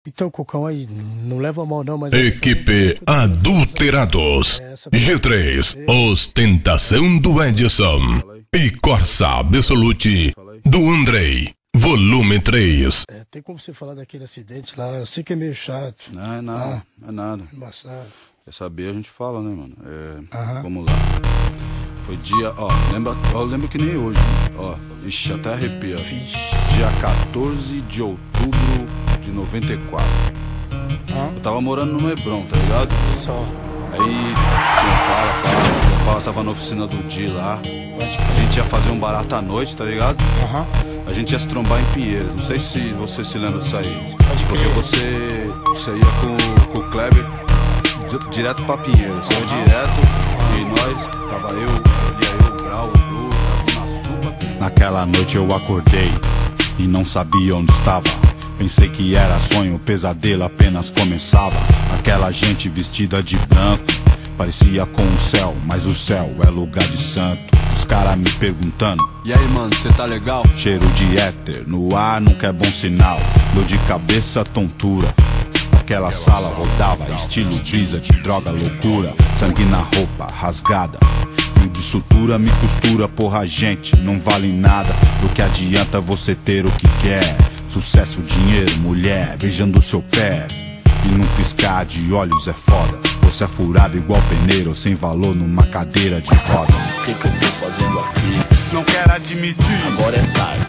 Então, Cocão, aí, não leva mal não, mas... Equipe Adulterados G3, ostentação do Edson e Corsa Absolute do Andrei, volume 3. Tem como você falar daquele acidente lá? Eu sei que é meio chato. Não, é nada, é nada. Embaçado. Quer saber, a gente fala, né, mano? Vamos lá. Foi dia, eu lembro que nem hoje, né? Ó, ixi, até arrepia. Dia 14 de outubro de 94. Eu tava morando no Hebron, tá ligado? Só. Aí tinha o Pala tava na oficina do Di lá. A gente ia fazer um barato à noite, tá ligado? A gente ia se trombar em Pinheiros. Não sei se você se lembra disso aí. Porque você ia com o Kleber direto pra Pinheiros. Você ia direto e nós, tava eu, o Grau, o Blue, na Zona Sul. Naquela noite eu acordei e não sabia onde estava. Pensei que era sonho, o pesadelo apenas começava. Aquela gente vestida de branco parecia com o céu, mas o céu é lugar de santo. Os caras me perguntando: e aí, mano, cê tá legal? Cheiro de éter no ar nunca é bom sinal. Dor de cabeça, tontura. Aquela sala rodava, estilo brisa de droga, loucura. Sangue na roupa, rasgada. Fio de sutura me costura, porra, gente, não vale nada. Do que adianta você ter o que quer? Sucesso, dinheiro, mulher, beijando seu pé. E num piscar de olhos é foda. Você é furado igual peneiro, sem valor numa cadeira de roda. O que eu tô fazendo aqui? Não quero admitir, Agora é tarde.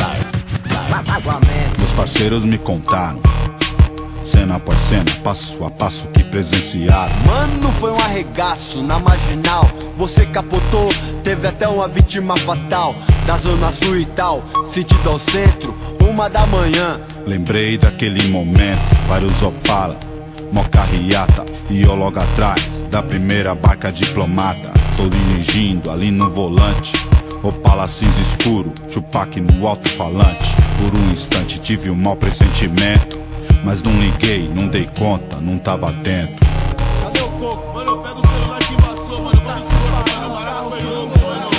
meus parceiros me contaram, cena após cena, passo a passo que presenciaram. Mano, foi um arregaço na marginal. Você capotou, teve até uma vítima fatal. Da zona sul e tal, sentido ao centro, 1 da manhã. Lembrei daquele momento, vários Opala, mó carreata. E eu logo atrás da primeira barca diplomata. Tô dirigindo ali no volante, Opala cinza escuro, Tupac no alto-falante. Por um instante tive um mau pressentimento, mas não liguei, não dei conta, não tava atento. Cadê o coco? Mano, eu pego o celular que embaçou, mano. Vamos embora, mano. Barato foi louco, mano.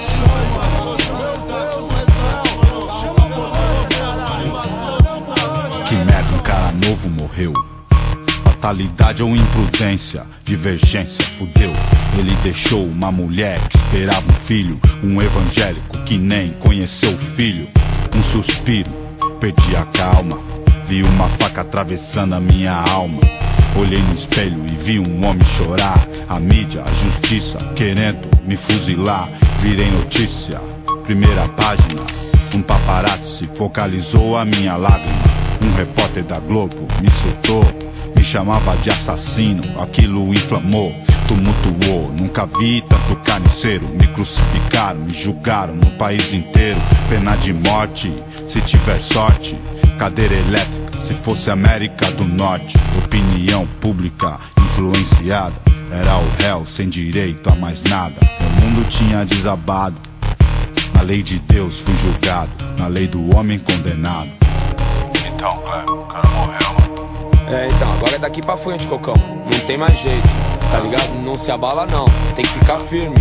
Que merda, um cara novo morreu. Fatalidade ou imprudência, divergência, fudeu. Ele deixou uma mulher que esperava um filho, um evangélico que nem conheceu o filho. Um suspiro, perdi a calma. Vi uma faca atravessando a minha alma. Olhei no espelho e vi um homem chorar. A mídia, a justiça, querendo me fuzilar. Virei notícia, primeira página. Um paparazzi focalizou a minha lágrima. Um repórter da Globo me soltou, me chamava de assassino. Aquilo inflamou, tumultuou. Nunca vi tanto carniceiro. Me crucificaram, me julgaram no país inteiro. Pena de morte, se tiver sorte. Cadeira elétrica, se fosse América do Norte. Opinião pública influenciada. Era o réu sem direito a mais nada. O mundo tinha desabado. Na lei de Deus fui julgado, na lei do homem condenado. Então, Cleber, o cara morreu, mano. Então, agora é daqui pra frente, Cocão. Não tem mais jeito, tá ligado? Não se abala não, tem que ficar firme.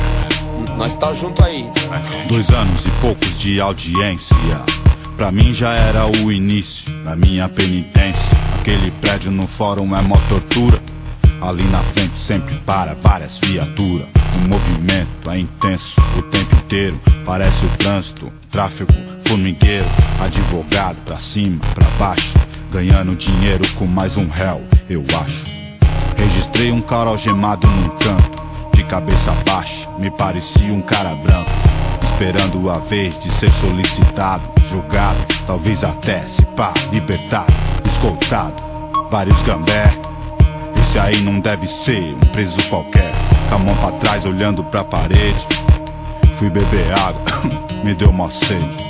Nós tá junto aí. 2 anos e poucos de audiência, pra mim já era o início da minha penitência. Aquele prédio no fórum é mó tortura. Ali na frente sempre para várias viaturas. O movimento é intenso o tempo inteiro. Parece o trânsito, tráfego, formigueiro. Advogado pra cima, pra baixo, ganhando dinheiro com mais um réu, eu acho. Registrei um cara algemado num canto, de cabeça baixa, me parecia um cara branco. Esperando a vez de ser solicitado, julgado, talvez até se pá, libertado, escoltado. Vários gambé, esse aí não deve ser um preso qualquer. Com a mão pra trás olhando pra parede, fui beber água, me deu mó sede.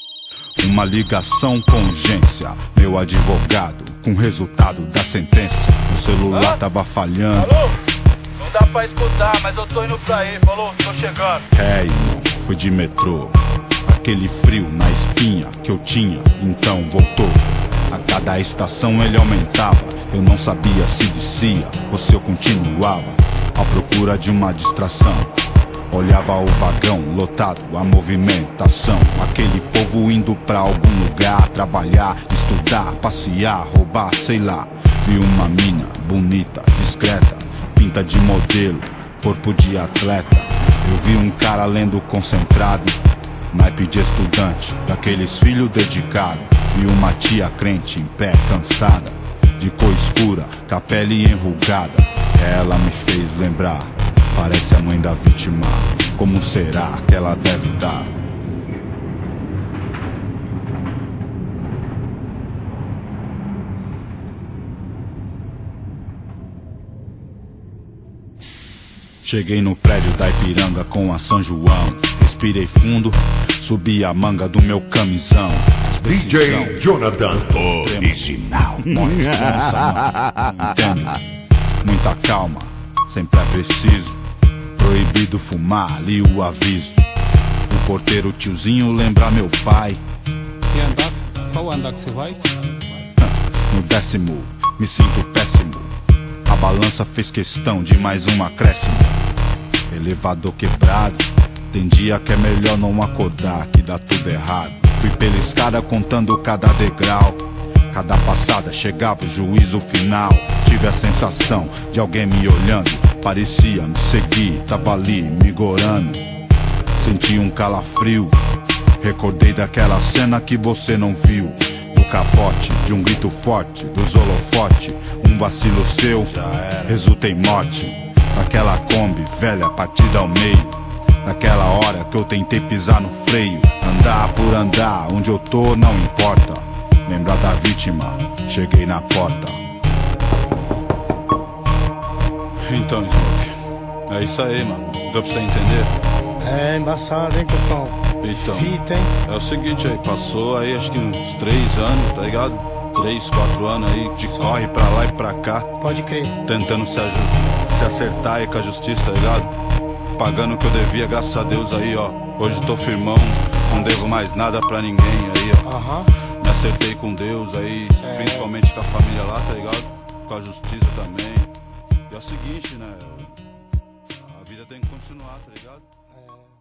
Uma ligação com urgência, meu advogado, com o resultado da sentença. O celular tava falhando. Alô? Não dá pra escutar, mas eu tô indo pra aí, falou? Tô chegando. Irmão, fui de metrô. Aquele frio na espinha que eu tinha, então voltou. A cada estação ele aumentava. Eu não sabia se descia ou se eu continuava à procura de uma distração. Olhava o vagão lotado, a movimentação, aquele povo indo pra algum lugar, trabalhar, estudar, passear, roubar, sei lá. Vi uma mina bonita, discreta, pinta de modelo, corpo de atleta. Eu vi um cara lendo concentrado, naipe de estudante, daqueles filhos dedicados. Vi uma tia crente em pé, cansada, de cor escura, com a pele enrugada. Ela me fez lembrar, parece a mãe da vítima. Como será que ela deve estar? Cheguei no prédio da Ipiranga com a São João. Respirei fundo, subi a manga do meu camisão. DJ Jonathan Original. Entendo? Muita calma, sempre é preciso. Proibido fumar, li o aviso. O porteiro tiozinho lembra meu pai. Que andar? Qual andar que você vai? No 10º, me sinto péssimo. A balança fez questão de mais um acréscimo. Elevador quebrado, tem dia que é melhor não acordar, que dá tudo errado. Fui pela escada contando cada degrau. Cada passada chegava o juízo final. Tive a sensação de alguém me olhando, parecia me seguir, tava ali me gorando. Senti um calafrio, recordei daquela cena que você não viu. Do capote, de um grito forte, dos holofote. Um vacilo seu, resulta em morte. Daquela Kombi velha partida ao meio. Naquela hora que eu tentei pisar no freio. Andar por andar, onde eu tô não importa. Lembrar da vítima, cheguei na porta. Então, Smoke, é isso aí, mano. Deu pra você entender? É embaçado, hein, Cocão? Então, fita, hein? É o seguinte aí, passou aí acho que uns 3 anos, tá ligado? 3, 4 anos aí, de corre pra lá e pra cá. Pode crer. Tentando se acertar aí com a justiça, tá ligado? Pagando o que eu devia, graças a Deus aí, ó. Hoje tô firmão, não devo mais nada pra ninguém aí, ó. Me acertei com Deus aí, principalmente com a família lá, tá ligado? Com a justiça também. E é o seguinte, né? A vida tem que continuar, tá ligado?